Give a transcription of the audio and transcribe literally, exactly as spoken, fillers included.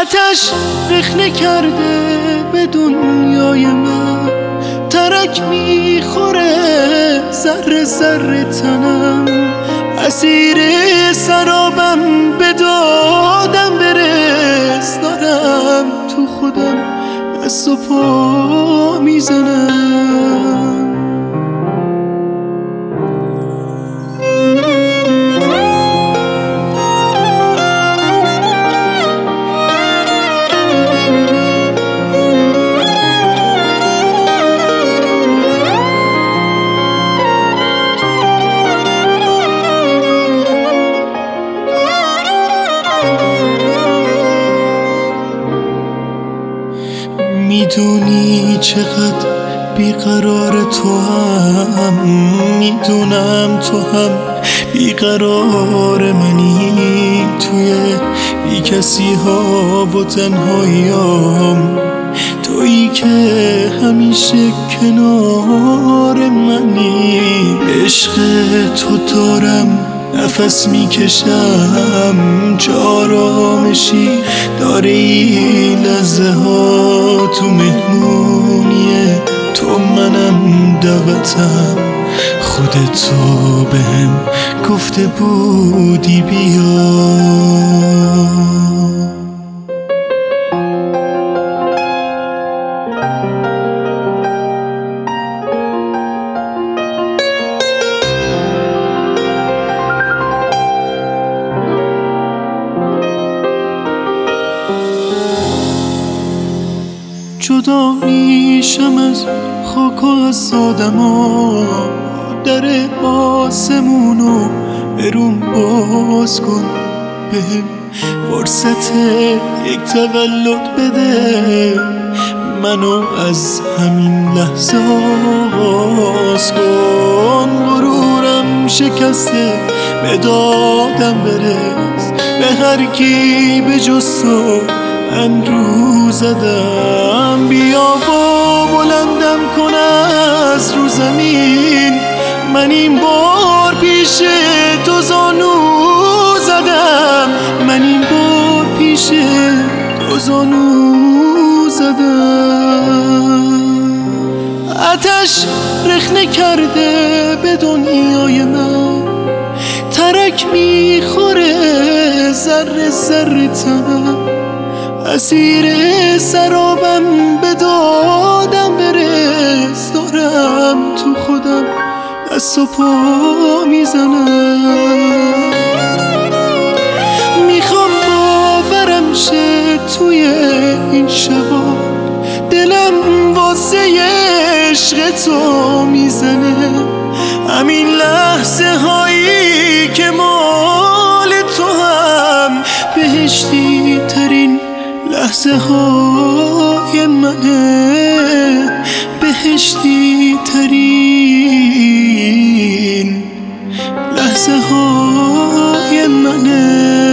آتش رخنه کرده به دنیای من، ترک میخوره ذره ذره تنم، اسیر سرابم به دادم برس، دارم تو خودم دست و پا میزنم. میدونی چقدر بیقرار تو هم، میدونم تو هم بیقرار منی، توی بی کسی ها و تنهاییام، تویی که همیشه کنار منی. عشق تو دارم نفس میکشم، چه آرامشی داره این لحظه ها، تو مهمونیه تو منم دعوتم، خودتو بهم گفته بودی بیا. جدا میشم از خاک و از آدما، در آسمونو بروم باز کن، بهم فرصت یک تولد بده، منو از همین لحظه آغاز کن. غرورم شکسته به دادم برس، به هر کی به جز تو من رو زدم، بیا با بلندم کن از رو زمین، من این بار پیش تو زانو زدم، من این بار پیش تو زانو زدم. آتش رخنه کرده به دنیای من، ترک میخوره ذره ذره تنم، اسیر سرابم به دادم برس، دارم تو خودم دست و پا میزنم. میخوام باورم شه توی این شبا، دلم واسه عشق تو میزنه، همین لحظه هایی که مال تو هم بهشتی ترین لحظه های منه، بهشتی ترین لحظه های منه.